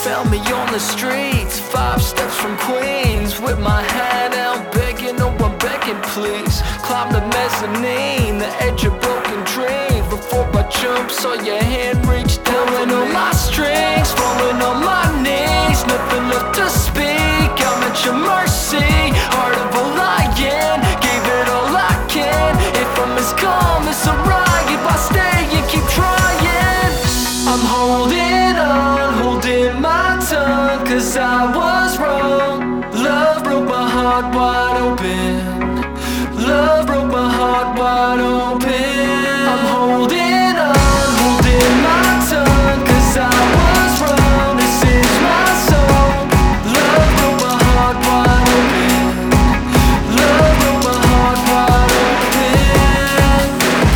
found me on the streets, 5 steps from Queens, with my hand out begging, oh I'm begging please. Climb the mezzanine, the edge of broken dreams. Before I jump, saw your hand reach down, pulling on my strings, falling on my knees. Nothing left to speak, I'm at your mercy. Heart of a lion, gave it all I can. If I'm as calm as a rock, if I stay and keep trying. I'm holding on, holding my tongue, cause I was wrong. Love broke my heart wide open. Love broke my heart wide open. I'm holding on, holding my tongue, cause I was wrong. This is my song. Love broke my heart wide open. Love broke my heart wide open.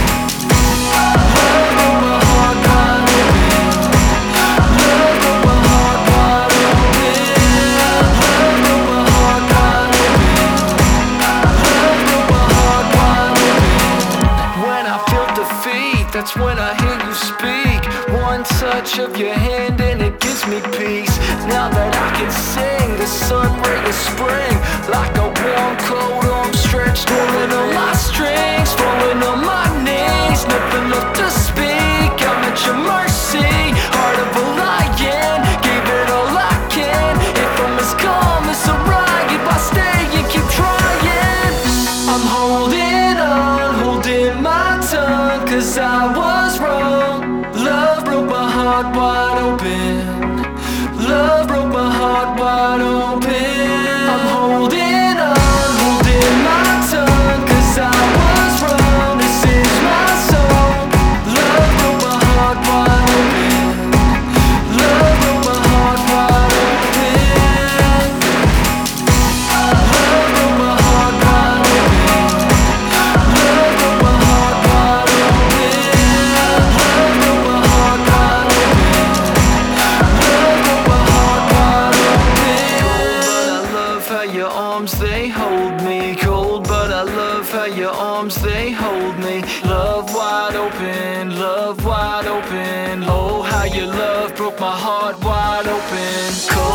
Love broke my heart wide open. Love broke my heart wide open. Love broke my heart wide open. Love broke my heart wide open. When I feel defeat, that's when I hear you speak. One touch of your hand and it gives me peace. Now that I can sing the sun ray of spring, like a warm cold arm stretched, pulling on my strings, falling on my knees. Nothing left to speak, I'm at your mercy. Heart of a lion, gave it all I can. If I'm as calm as a rock, if I stay and keep trying. I'm holding on, holding my tongue, cause I was wrong. Love broke my heart wide open. Love broke my heart wide open. I'm holding on, holding my tongue, cause I was wrong. This is my song. Love broke my heart wide open. Love broke my heart wide open. Love broke my heart wide open. Love broke my heart wide open. Love broke my heart wide open. Love broke my heart wide open. But I love how your arms, they hold me. Cold, but I love how your arms, they hold me. Love wide open, love wide open. Oh, how your love broke my heart wide open. Cold,